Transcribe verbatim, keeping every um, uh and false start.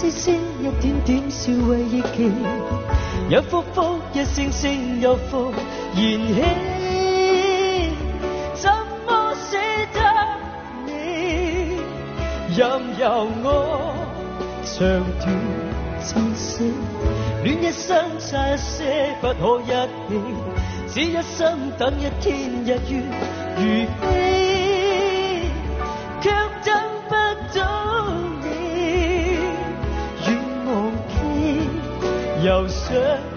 絲絲，一點點笑為憶記，一幅幅，一聲聲又復燃起。怎麼捨得你？任由我長短自死，戀一生差一些不可一起，只一生等一天日月如飛，卻等不到你。願忘記，又想